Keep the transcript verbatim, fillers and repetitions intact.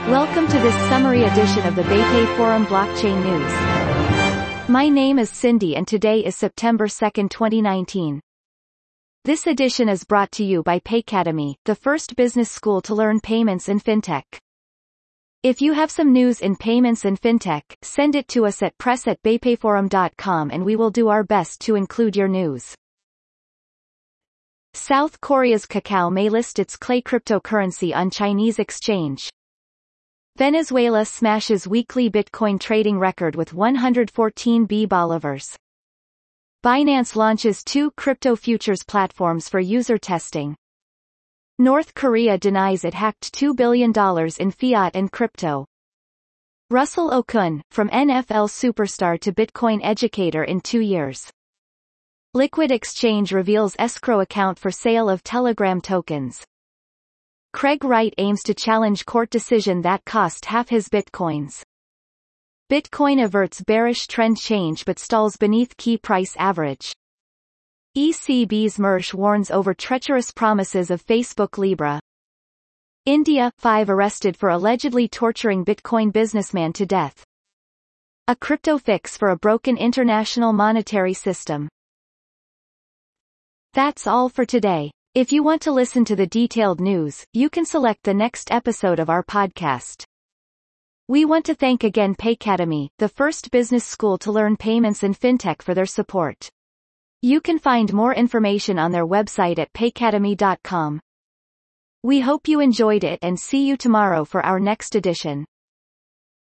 Welcome to this summary edition of the BayPay Forum Blockchain News. My name is Cindy and today is September second, twenty nineteen. This edition is brought to you by Paycademy, the first business school to learn payments and fintech. If you have some news in payments and fintech, send it to us at press at baypayforum dot com and we will do our best to include your news. South Korea's Kakao may list its Clay cryptocurrency on Chinese exchange. Venezuela smashes weekly Bitcoin trading record with one hundred fourteen billion bolivars. Binance launches two crypto futures platforms for user testing. North Korea denies it hacked two billion dollars in fiat and crypto. Russell Okun, from N F L superstar to Bitcoin educator in two years. Liquid Exchange reveals escrow account for sale of Telegram tokens. Craig Wright aims to challenge court decision that cost half his bitcoins. Bitcoin averts bearish trend change but stalls beneath key price average. E C B's Mersh warns over treacherous promises of Facebook Libra. India, five arrested for allegedly torturing Bitcoin businessman to death. A crypto fix for a broken international monetary system. That's all for today. If you want to listen to the detailed news, you can select the next episode of our podcast. We want to thank again Paycademy, the first business school to learn payments and fintech, for their support. You can find more information on their website at paycademy dot com. We hope you enjoyed it and see you tomorrow for our next edition.